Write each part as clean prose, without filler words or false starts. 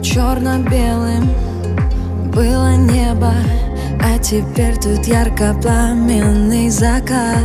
Черно-белым было небо, а теперь тут ярко-пламенный закат.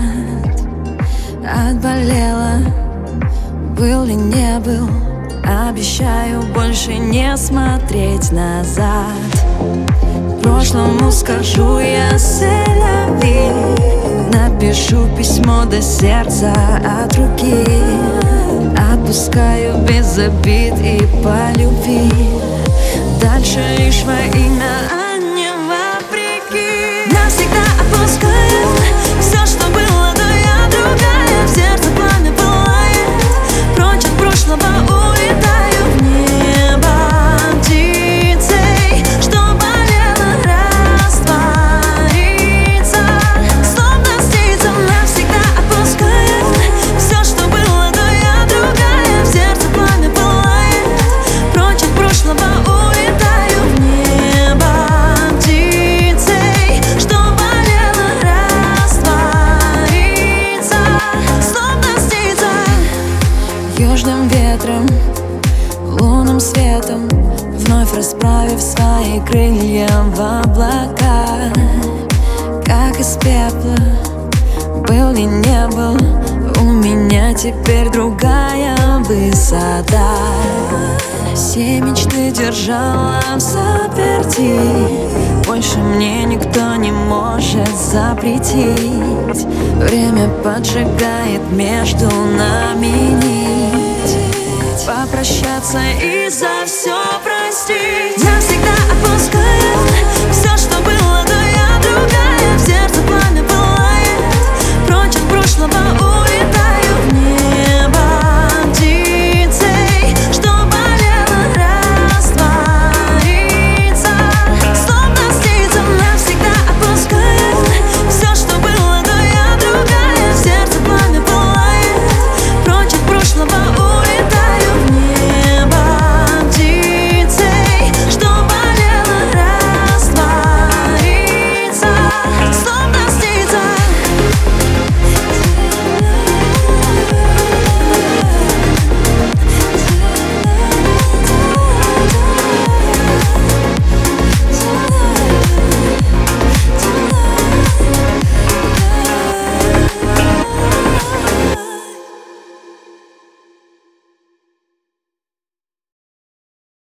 Отболела, был ли не был, обещаю больше не смотреть назад. Прошлому скажу я селяви, напишу письмо до сердца от руки. Отпускаю без обид и по любви, дальше лишь во имя, а не вопреки. Навсегда отпускаю все, что было, но я другая. В сердце пламя пылает, прочь от прошлого улетаю в небо птицей, что болело, растворится, словно снится. Навсегда отпускаю все, что было, но я другая. В сердце пламя пылает, прочь от прошлого улетаю в небо птицей, что болело, растворится, словно снится. Южным ветром, лунным светом, вновь расправив свои крылья в облака. Как из пепла, был и не был, у меня теперь другая высота. Все мечты держала в заперти, больше мне никто не может запретить. Время поджигает между нами нить, попрощаться и